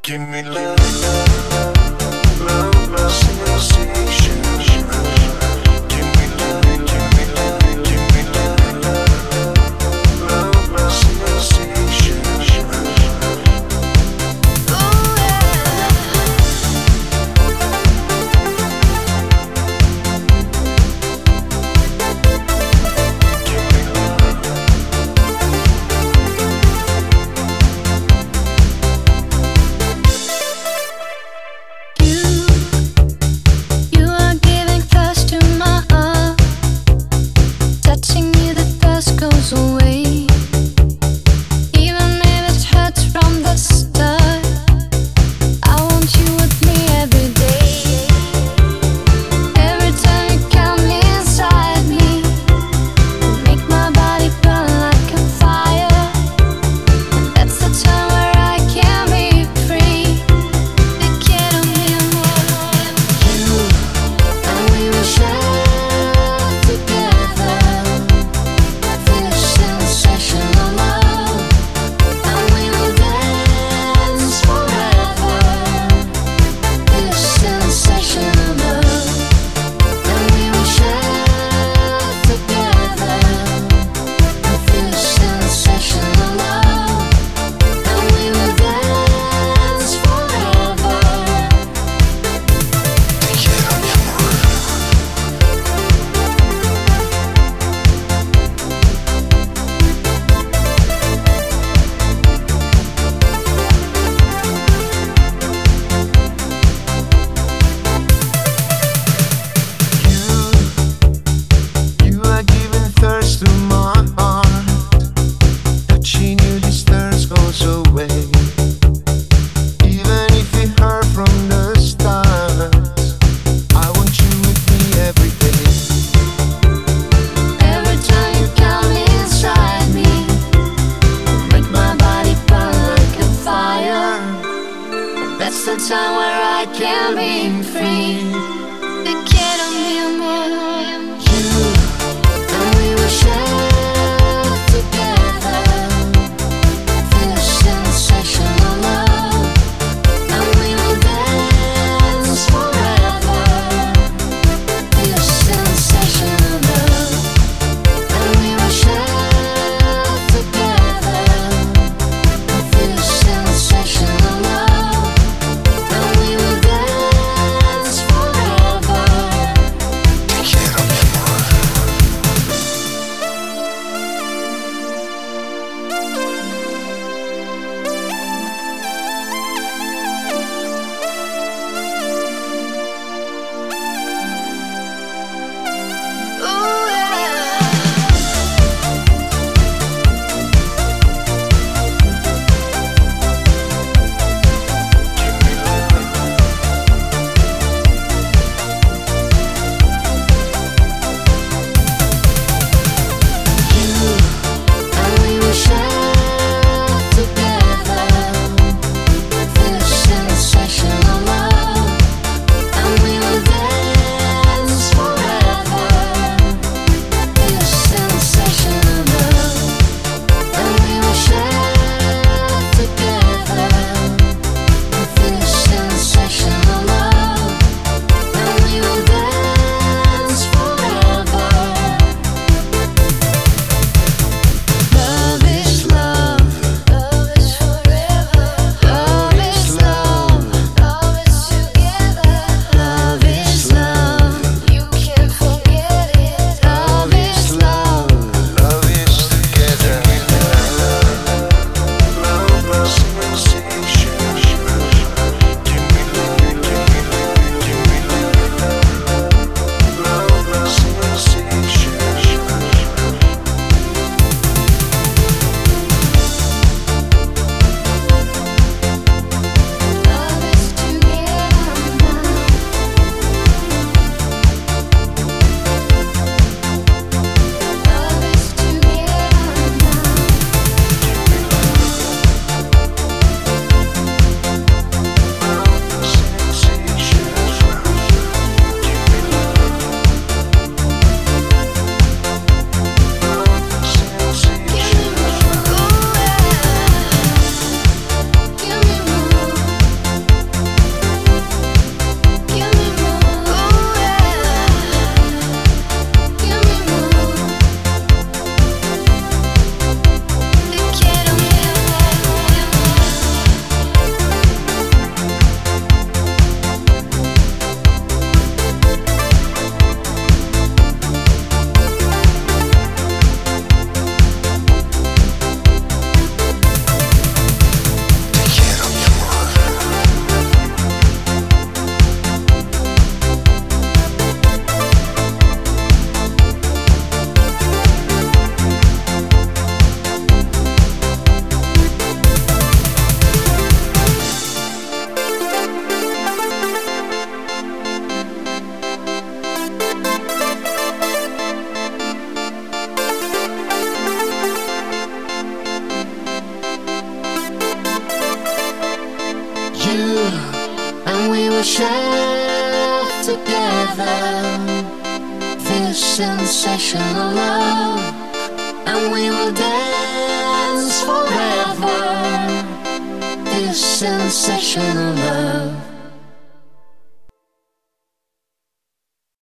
Give me love, love, love, sensation. Give me love, give me love, give me love, love, love, sensation. Oh yeah. Give me love. You are giving flesh to my heart. Touching you, the thirst goes away. Even if it hurts from the start, I want you with me every day. Every time you come inside me, you make my body burn like a fire. And that's the time where I can be free. Te quiero, mi amor. You and we will share together. Feel a sensation of love, and we will dance forever. Feel a sensation of love, and we will share together. Feel a sensation of love, and we will dance forever. Te quiero, mi amor. You are giving thirst to my heart. Touching you, this thirst goes away. Even if it hurt from the start, I want you with me every day. Every time you come inside me, you make my body burn like a fire. And that's the time where I can be free. Te quiero, mi amor. You and we will share together. Feel a sensation of love, and we will dance forever. Feel a sensation of love, and we will share together. Feel a sensation of love, and we will dance forever. together. This sensational love, and we will dance forever. This sensational love.